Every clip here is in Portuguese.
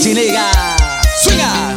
repente, nega. Swinga!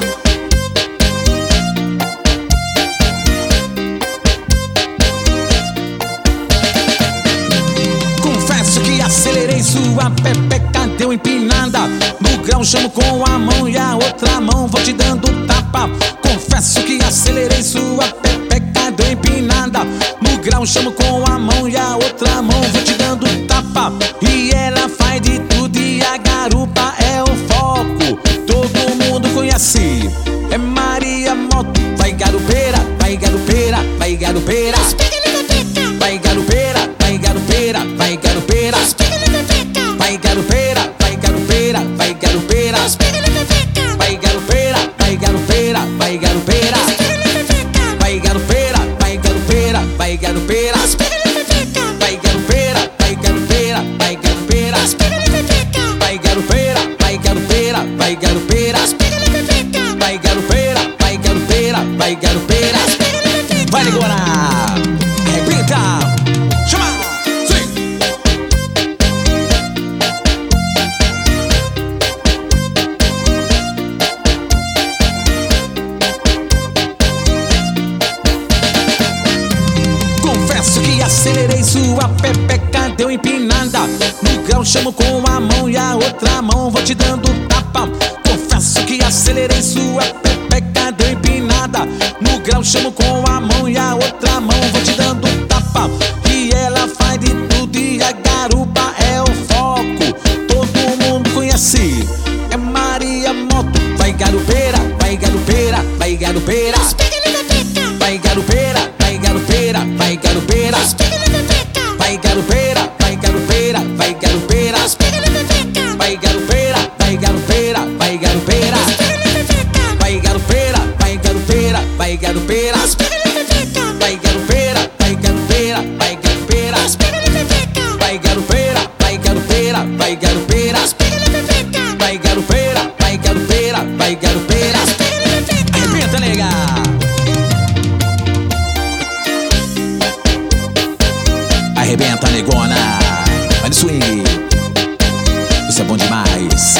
Confesso que acelerei, sua pepeca deu empinada. No grau chamo com a mão e a outra mão vou te dando tapa. Confesso que acelerei, sua pepeca deu empinada. No grau chamo com a mão e a outra mão vou te dando tapa. E ela faz de tudo e a garupa é o foco. Todo mundo conhece, é Maria Moto. Vai garupeira, vai garupeira, vai garupeira. Vai garupeira, vai garupeira, vai garupeira. Vai garupeira, vai garupeira, vai garupeira. Vai garupeira, vai garupeira, vai garupeira. Vai garupeira, vai garupeira, vai garupeira. Vai garupeira, vai garupeira, vai garupeira. Vai garupeira, vai garupeira, vai garupeira. Vai garupeira, vai garupeira, vai garupeira. Vai agora! Arrebenta! Chama! Sim! Confesso que acelerei, sua pepeca deu empinada. No grau chamo com a mão e a outra mão vou te dando tapa. Confesso que acelerei, sua pepeca deu empinada. No grau chamo com a mão e a outra mão vou te dando tapa. E ela faz de tudo e a garupa é o foco. Todo mundo conhece, é Maria Moto. Vai garupeira, vai garupeira, vai garupeira. Vai garupeira, vai garupeira, vai garupeira. Vai garupeira, vai garupeira, vai garupeira. Vai garupeira, vai garupeira, vai garupeira. Vai garupeira, vai garupeira, vai garupeira. Vai garupeira, vai garupeira, vai garupeira. Vai garupeira, vai garupeira, vai garupeira. Vai garupeira, vai garupeira, vai garupeira. Arrebenta, nega! Arrebenta, negona. Vai no swing. Isso é bom demais.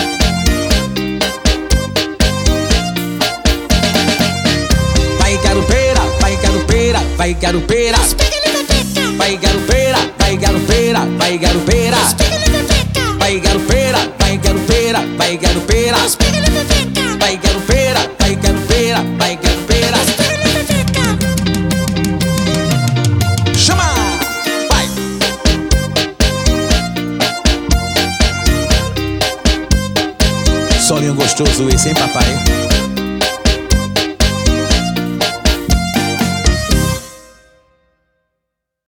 Vai garupeira, vai garupeira, vai garupeira. Vai garupeira, vai garupeira, vai garupeira. Vai garupeira, vai garupeira, vai garupeira. Vai garupeira, vai garupeira, vai garupeira. Chama! Vai! Solinho gostoso esse, hein, papai?